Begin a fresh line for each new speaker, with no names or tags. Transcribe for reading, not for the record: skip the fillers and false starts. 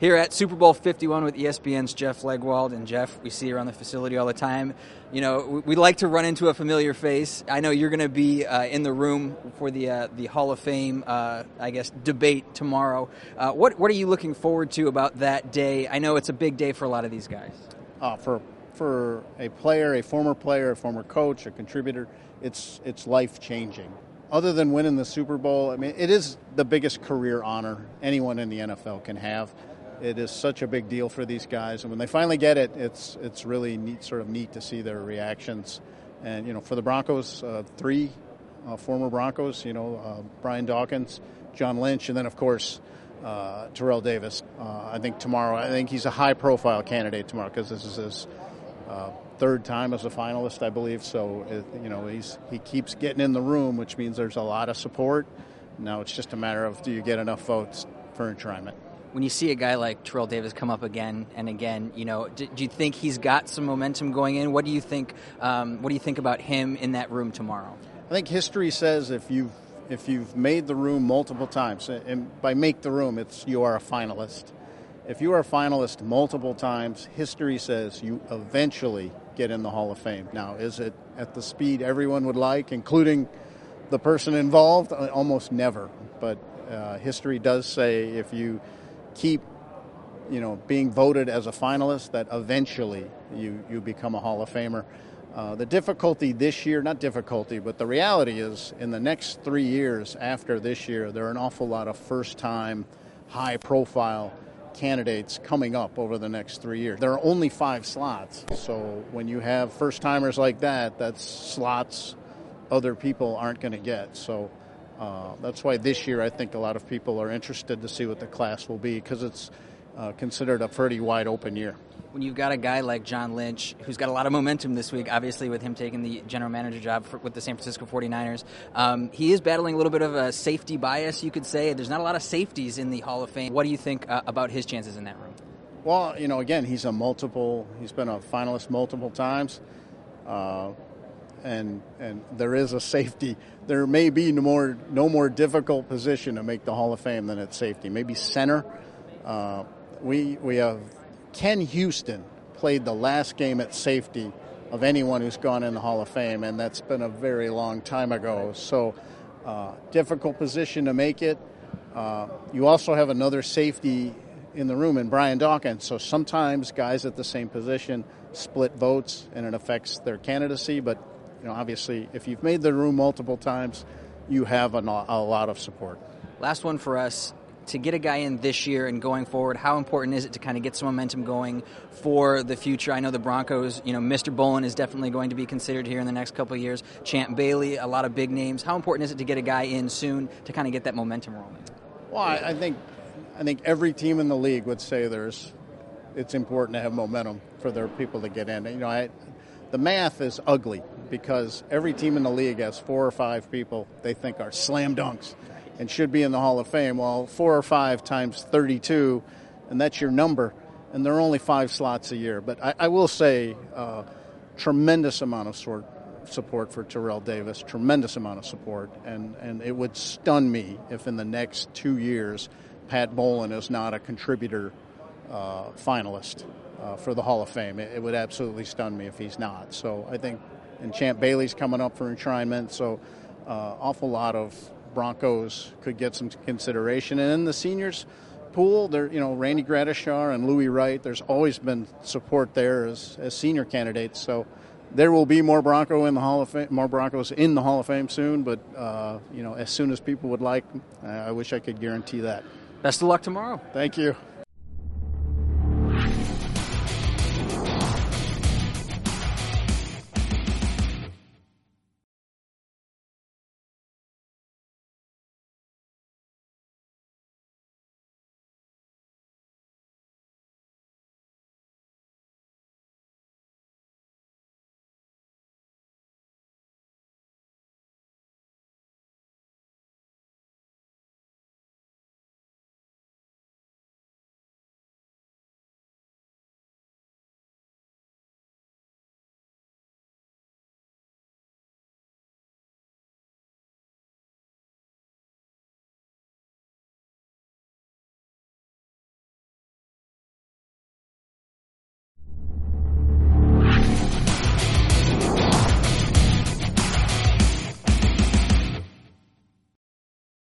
Here at Super Bowl 51 with ESPN's Jeff Legwold. And Jeff, we see you around the facility all the time. You know, we like to run into a familiar face. I know you're going to be in the room for the Hall of Fame, debate tomorrow. What are you looking forward to about that day? I know it's a big day for a lot of these guys.
For a player, a former coach, a contributor, it's life-changing. Other than winning the Super Bowl, I mean, it is the biggest career honor anyone in the NFL can have. It is such a big deal for these guys, and when they finally get it, it's really neat to see their reactions. And, you know, for the Broncos, three former Broncos, Brian Dawkins, John Lynch, and then, of course, Terrell Davis. I think he's a high-profile candidate tomorrow because this is his third time as a finalist, I believe. So, he keeps getting in the room, which means there's a lot of support. Now it's just a matter of, do you get enough votes for enshrinement?
When you see a guy like Terrell Davis come up again and again, do you think he's got some momentum going in? What do you think? What do you think about him in that room tomorrow?
I think history says if you've made the room multiple times, and by make the room, you are a finalist. If you are a finalist multiple times, history says you eventually get in the Hall of Fame. Now, is it at the speed everyone would like, including the person involved? Almost never. But history does say if you keep, being voted as a finalist, that eventually you become a Hall of Famer. The difficulty this year, not difficulty, but the reality is in the next 3 years after this year, there are an awful lot of first-time, high-profile candidates coming up over the next 3 years. There are only 5 slots, so when you have first-timers like that, that's slots other people aren't going to get. So that's why this year I think a lot of people are interested to see what the class will be because it's considered a pretty wide-open year.
When you've got a guy like John Lynch, who's got a lot of momentum this week, obviously with him taking the general manager job with the San Francisco 49ers, he is battling a little bit of a safety bias, you could say. There's not a lot of safeties in the Hall of Fame. What do you think about his chances in that room?
Well, again, he's been a finalist multiple times, and there is a safety. There may be no more difficult position to make the Hall of Fame than at safety. Maybe center. We have Ken Houston played the last game at safety of anyone who's gone in the Hall of Fame, and that's been a very long time ago. So difficult position to make it. You also have another safety in the room in Brian Dawkins. So sometimes guys at the same position split votes, and it affects their candidacy. But obviously, if you've made the room multiple times, you have a lot of support.
Last one for us. To get a guy in this year and going forward, how important is it to kind of get some momentum going for the future? I know the Broncos, Mr. Bolin is definitely going to be considered here in the next couple of years. Champ Bailey, a lot of big names. How important is it to get a guy in soon to kind of get that momentum rolling?
Well, I think every team in the league would say it's important to have momentum for their people to get in. The math is ugly because every team in the league has 4 or 5 people they think are slam dunks and should be in the Hall of Fame. Well, 4 or 5 times 32, and that's your number. And there are only 5 slots a year. But I will say tremendous amount of support for Terrell Davis, tremendous amount of support. And it would stun me if in the next 2 years Pat Bolin is not a contributor finalist for the Hall of Fame. It would absolutely stun me if he's not. So I think, and Champ Bailey's coming up for enshrinement, so awful lot of Broncos could get some consideration. And in the seniors pool, there, Randy Gradishar and Louis Wright, there's always been support there as senior candidates. So there will be more Broncos in the Hall of Fame soon. But as soon as people would like, I wish I could guarantee that.
Best of luck tomorrow.
Thank you.